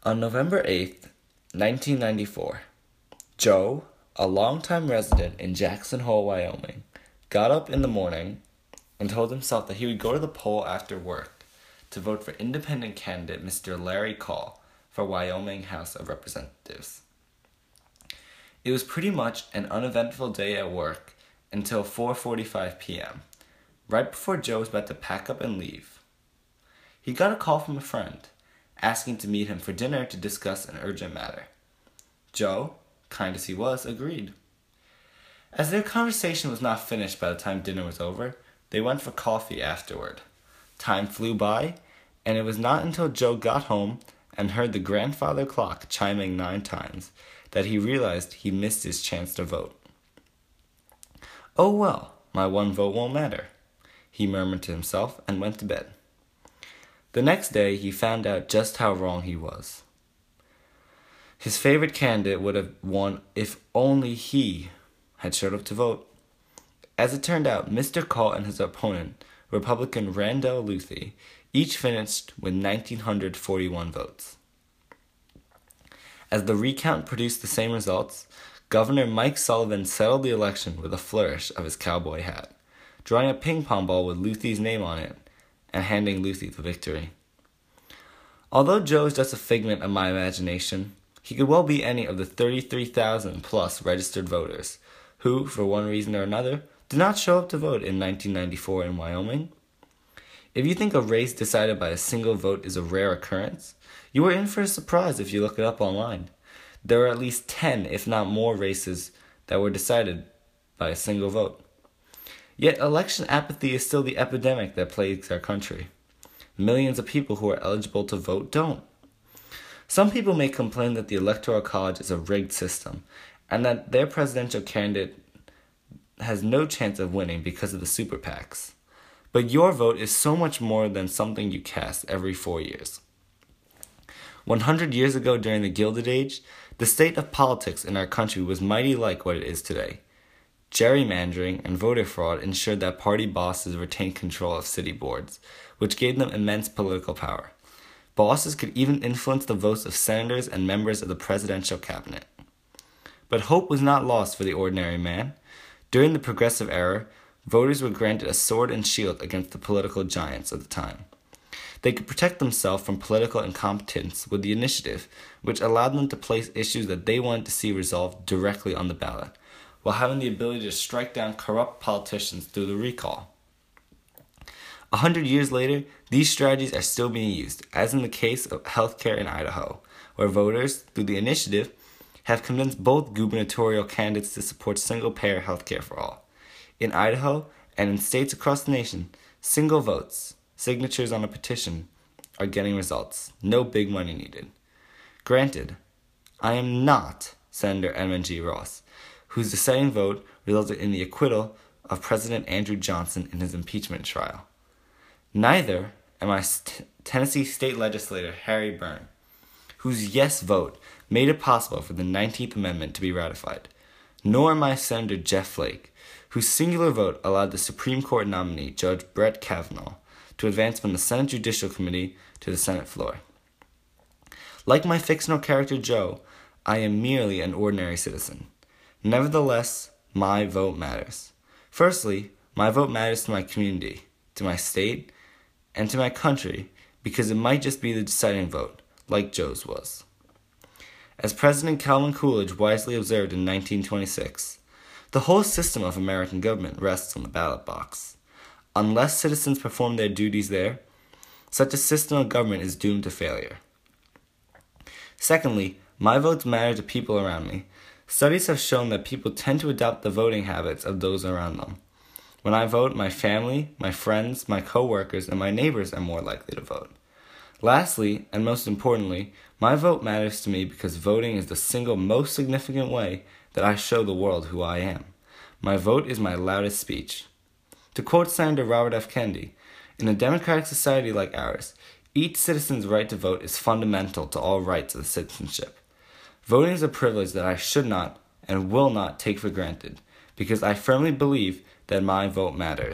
On November 8th, 1994, Joe, a longtime resident in Jackson Hole, Wyoming, got up in the morning and told himself that he would go to the poll after work to vote for independent candidate Mr. Larry Call for Wyoming House of Representatives. It was pretty much an uneventful day at work until 4:45 p.m., right before Joe was about to pack up and leave. He got a call from a friend, asking to meet him for dinner to discuss an urgent matter. Joe, kind as he was, agreed. As their conversation was not finished by the time dinner was over, they went for coffee afterward. Time flew by, and it was not until Joe got home and heard the grandfather clock chiming 9 times that he realized he missed his chance to vote. "Oh well, my one vote won't matter," he murmured to himself and went to bed. The next day, he found out just how wrong he was. His favorite candidate would have won if only he had showed up to vote. As it turned out, Mr. Call and his opponent, Republican Randall Luthi, each finished with 1,941 votes. As the recount produced the same results, Governor Mike Sullivan settled the election with a flourish of his cowboy hat, drawing a ping-pong ball with Luthi's name on it and handing Luthi the victory. Although Joe is just a figment of my imagination, he could well be any of the 33,000 plus registered voters who, for one reason or another, did not show up to vote in 1994 in Wyoming. If you think a race decided by a single vote is a rare occurrence, you are in for a surprise if you look it up online. There are at least 10, if not more, races that were decided by a single vote. Yet election apathy is still the epidemic that plagues our country. Millions of people who are eligible to vote don't. Some people may complain that the Electoral College is a rigged system and that their presidential candidate has no chance of winning because of the super PACs. But your vote is so much more than something you cast every 4 years. 100 years ago during the Gilded Age, the state of politics in our country was mighty like what it is today. Gerrymandering and voter fraud ensured that party bosses retained control of city boards, which gave them immense political power. Bosses could even influence the votes of senators and members of the presidential cabinet. But hope was not lost for the ordinary man. During the Progressive Era, voters were granted a sword and shield against the political giants of the time. They could protect themselves from political incompetence with the initiative, which allowed them to place issues that they wanted to see resolved directly on the ballot, while having the ability to strike down corrupt politicians through the recall. 100 years later, these strategies are still being used, as in the case of healthcare in Idaho, where voters, through the initiative, have convinced both gubernatorial candidates to support single-payer healthcare for all. In Idaho, and in states across the nation, single votes, signatures on a petition, are getting results. No big money needed. Granted, I am not Senator Edmund G. Ross, whose deciding vote resulted in the acquittal of President Andrew Johnson in his impeachment trial. Neither am I Tennessee State Legislator Harry Byrne, whose yes vote made it possible for the 19th Amendment to be ratified. Nor am I Senator Jeff Flake, whose singular vote allowed the Supreme Court nominee, Judge Brett Kavanaugh, to advance from the Senate Judicial Committee to the Senate floor. Like my fictional character Joe, I am merely an ordinary citizen. Nevertheless, my vote matters. Firstly, my vote matters to my community, to my state, and to my country because it might just be the deciding vote, like Joe's was. As President Calvin Coolidge wisely observed in 1926, the whole system of American government rests on the ballot box. Unless citizens perform their duties there, such a system of government is doomed to failure. Secondly, my votes matter to people around me. Studies have shown that people tend to adopt the voting habits of those around them. When I vote, my family, my friends, my co-workers, and my neighbors are more likely to vote. Lastly, and most importantly, my vote matters to me because voting is the single most significant way that I show the world who I am. My vote is my loudest speech. To quote Senator Robert F. Kennedy, in a democratic society like ours, each citizen's right to vote is fundamental to all rights of citizenship. Voting is a privilege that I should not and will not take for granted, because I firmly believe that my vote matters.